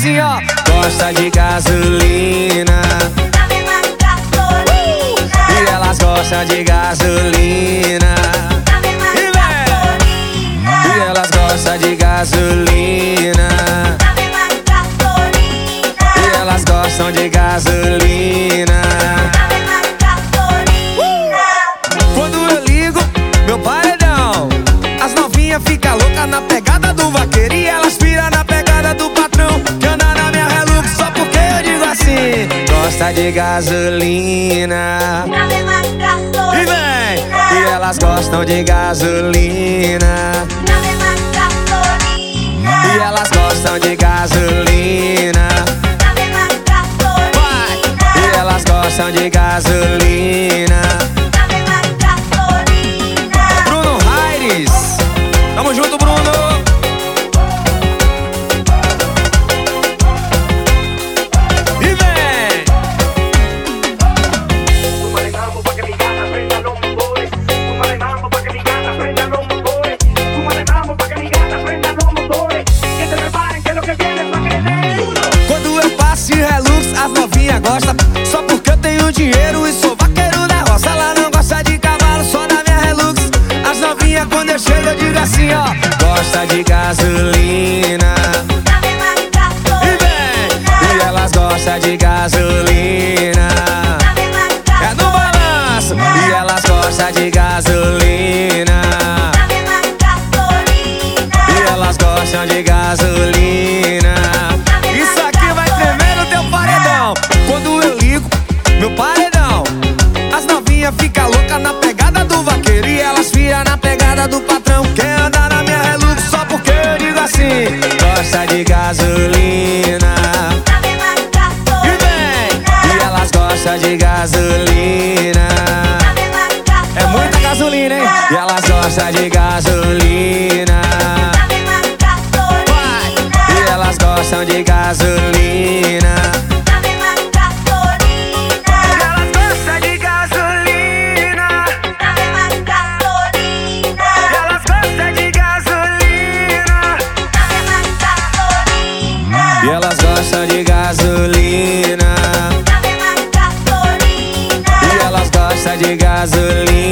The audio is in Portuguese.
assim, ó. Gosta de gasolina. E elas gostam de gasolina. E elas gostam de gasolina. E elas gostam de gasolina. Quando eu ligo meu paredão, as novinhas ficam loucas na pegada do vaqueiro. E elas piram na pegada do patrão que anda na minha Hilux. Só porque eu digo assim: gosta de gasolina. E vem! E elas gostam de gasolina. E elas gostam de gasolina. Vai! E elas gostam de gasolina. Bruno Aires, tamo junto, Bruno. E vem! Súmale mambo pa' que mi gata prenda los motores. Súmale mambo pa' que mi gata prenda los motores. Súmale mambo pa' que mi gata prenda los motores. Que se preparen que lo que viene es pa' que den duro. Quando eu passo em Hilux, as novinhas gostam. Só porque eu tenho dinheiro e sou vaqueiro da roça. Ela não gosta de cavalo, só na minha Hilux. As novinhas quando eu chego eu digo assim, ó. Gosta de gasolina. E vem! E elas gostam de gasolina. É no balanço. E elas gostam de gasolina. E elas gostam de gasolina. Isso aqui vai tremer no teu paredão. Quando eu ligo meu paredão, as novinhas ficam loucas na pegada do vaqueiro. E elas viram na pegada do patrão que anda na minha Hilux. Só porque eu digo assim: gosta de gasolina. E vem! E elas gostam de gasolina. É muita gasolina, hein? E elas gostam de gasolina. Vai! E elas gostam de gasolina. E elas gostam de gasolina. E elas gostam de gasolina. E elas gostam de gasolina. E elas gostam de gasolina.